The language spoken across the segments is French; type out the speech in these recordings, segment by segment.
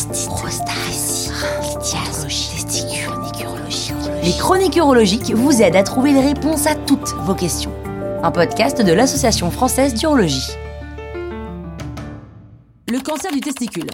Les Chroniques Urologiques vous aident à trouver les réponses à toutes vos questions. Un podcast de l'Association française d'urologie. Le cancer du testicule.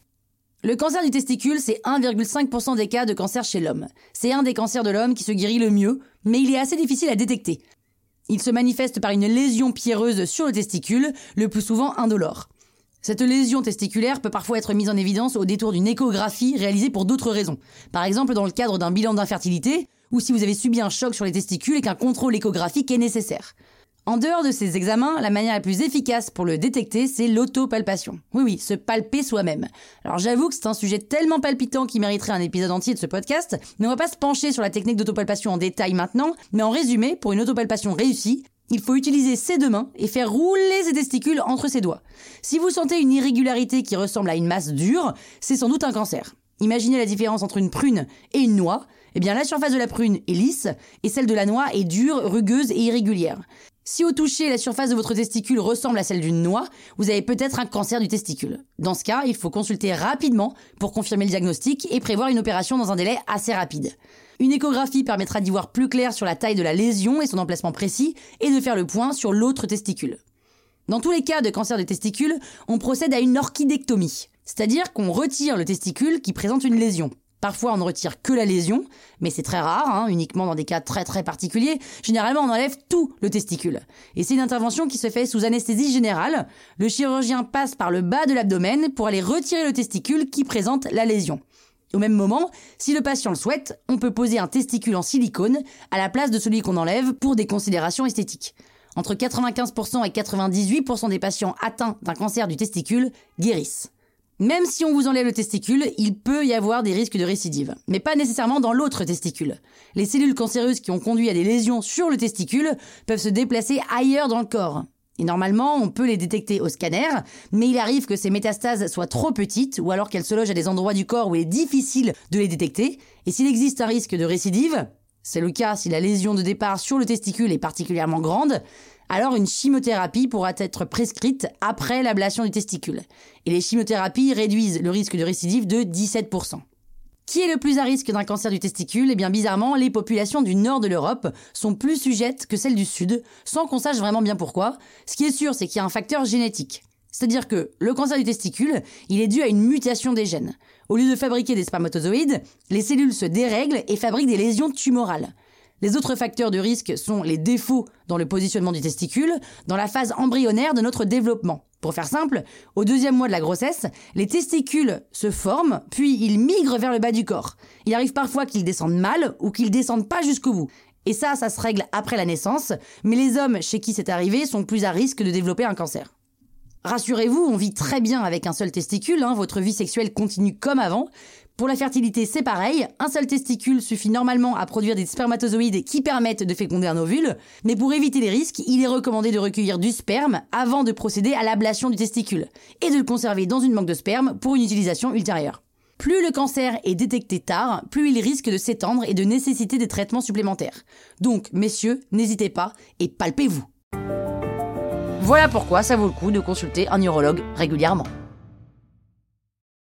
Le cancer du testicule, c'est 1,5% des cas de cancer chez l'homme. C'est un des cancers de l'homme qui se guérit le mieux, mais il est assez difficile à détecter. Il se manifeste par une lésion pierreuse sur le testicule, le plus souvent indolore. Cette lésion testiculaire peut parfois être mise en évidence au détour d'une échographie réalisée pour d'autres raisons. Par exemple dans le cadre d'un bilan d'infertilité, ou si vous avez subi un choc sur les testicules et qu'un contrôle échographique est nécessaire. En dehors de ces examens, la manière la plus efficace pour le détecter, c'est l'autopalpation. Oui, se palper soi-même. Alors j'avoue que c'est un sujet tellement palpitant qui mériterait un épisode entier de ce podcast, mais on va pas se pencher sur la technique d'autopalpation en détail maintenant, mais en résumé, pour une autopalpation réussie, il faut utiliser ses deux mains et faire rouler ses testicules entre ses doigts. Si vous sentez une irrégularité qui ressemble à une masse dure, c'est sans doute un cancer. Imaginez la différence entre une prune et une noix. Eh bien, la surface de la prune est lisse et celle de la noix est dure, rugueuse et irrégulière. Si au toucher, la surface de votre testicule ressemble à celle d'une noix, vous avez peut-être un cancer du testicule. Dans ce cas, il faut consulter rapidement pour confirmer le diagnostic et prévoir une opération dans un délai assez rapide. Une échographie permettra d'y voir plus clair sur la taille de la lésion et son emplacement précis et de faire le point sur l'autre testicule. Dans tous les cas de cancer du testicule, on procède à une orchidectomie, c'est-à-dire qu'on retire le testicule qui présente une lésion. Parfois, on ne retire que la lésion, mais c'est très rare, uniquement dans des cas très très particuliers. Généralement, on enlève tout le testicule. Et c'est une intervention qui se fait sous anesthésie générale. Le chirurgien passe par le bas de l'abdomen pour aller retirer le testicule qui présente la lésion. Au même moment, si le patient le souhaite, on peut poser un testicule en silicone à la place de celui qu'on enlève pour des considérations esthétiques. Entre 95% et 98% des patients atteints d'un cancer du testicule guérissent. Même si on vous enlève le testicule, il peut y avoir des risques de récidive, mais pas nécessairement dans l'autre testicule. Les cellules cancéreuses qui ont conduit à des lésions sur le testicule peuvent se déplacer ailleurs dans le corps. Et normalement, on peut les détecter au scanner, mais il arrive que ces métastases soient trop petites ou alors qu'elles se logent à des endroits du corps où il est difficile de les détecter. Et s'il existe un risque de récidive, c'est le cas si la lésion de départ sur le testicule est particulièrement grande, alors une chimiothérapie pourra être prescrite après l'ablation du testicule. Et les chimiothérapies réduisent le risque de récidive de 17%. Qui est le plus à risque d'un cancer du testicule ? Eh bien bizarrement, les populations du nord de l'Europe sont plus sujettes que celles du sud, sans qu'on sache vraiment bien pourquoi. Ce qui est sûr, c'est qu'il y a un facteur génétique. C'est-à-dire que le cancer du testicule, il est dû à une mutation des gènes. Au lieu de fabriquer des spermatozoïdes, les cellules se dérèglent et fabriquent des lésions tumorales. Les autres facteurs de risque sont les défauts dans le positionnement du testicule, dans la phase embryonnaire de notre développement. Pour faire simple, au 2e mois de la grossesse, les testicules se forment, puis ils migrent vers le bas du corps. Il arrive parfois qu'ils descendent mal ou qu'ils descendent pas jusqu'au bout. Et ça se règle après la naissance, mais les hommes chez qui c'est arrivé sont plus à risque de développer un cancer. Rassurez-vous, on vit très bien avec un seul testicule, votre vie sexuelle continue comme avant. Pour la fertilité, c'est pareil, un seul testicule suffit normalement à produire des spermatozoïdes qui permettent de féconder un ovule, mais pour éviter les risques, il est recommandé de recueillir du sperme avant de procéder à l'ablation du testicule, et de le conserver dans une banque de sperme pour une utilisation ultérieure. Plus le cancer est détecté tard, plus il risque de s'étendre et de nécessiter des traitements supplémentaires. Donc, messieurs, n'hésitez pas et palpez-vous. Voilà pourquoi ça vaut le coup de consulter un urologue régulièrement.